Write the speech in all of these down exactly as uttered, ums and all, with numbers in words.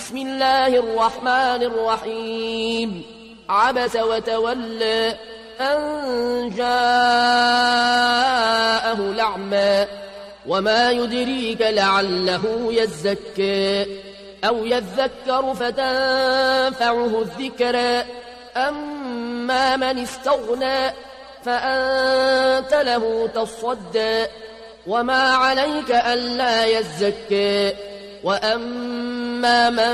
بسم الله الرحمن الرحيم عبس وتولى أن جاءه الأعمى وما يدريك لعله يزكى أو يذكر فتنفعه الذكرى أما من استغنى فأنت له تصدى وما عليك ألا يزكى وأما من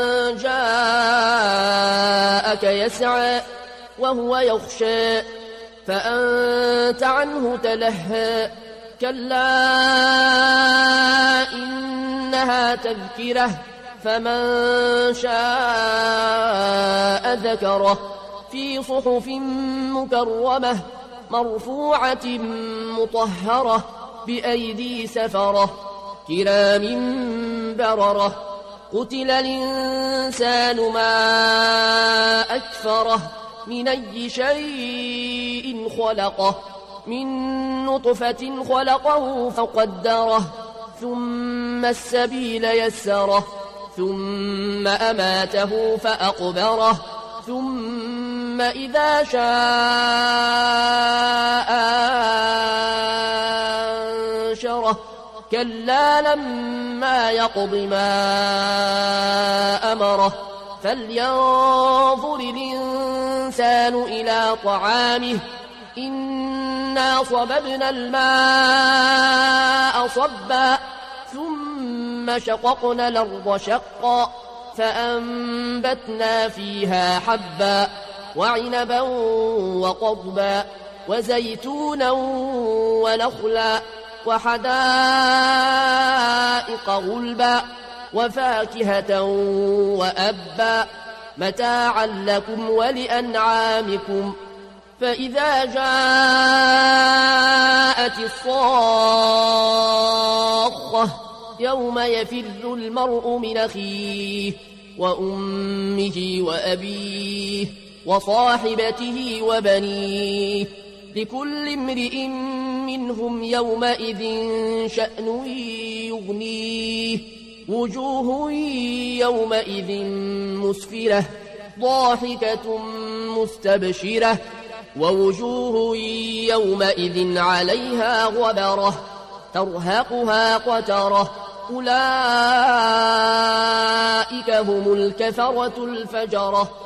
جاءك يسعى وهو يخشى فأنت عنه تلهى كلا إنها تذكرة فمن شاء ذكره في صحف مكرمة مرفوعة مطهرة بأيدي سفرة كرام بررة قتل الإنسان ما أكفره من أي شيء خلقه من نطفة خلقه فقدره ثم السبيل يسره ثم أماته فأقبره ثم إذا شاء أنشره كلا لما يقض ما أمره فلينظر الإنسان إلى طعامه إنا صببنا الماء صبا ثم شققنا الأرض شقا فأنبتنا فيها حبا وعنبا وقضبا وزيتونا ونخلا وحدائق غلبا وفاكهة وأبا متاعا لكم ولأنعامكم فإذا جاءت الصاخة يوم يفر المرء من أخيه وأمه وأبيه وصاحبته وبنيه لكل امرئ منهم يومئذ شأن يغنيه وجوه يومئذ مسفرة ضاحكة مستبشرة ووجوه يومئذ عليها غبرة ترهقها قترة أولئك هم الكفرة الفجرة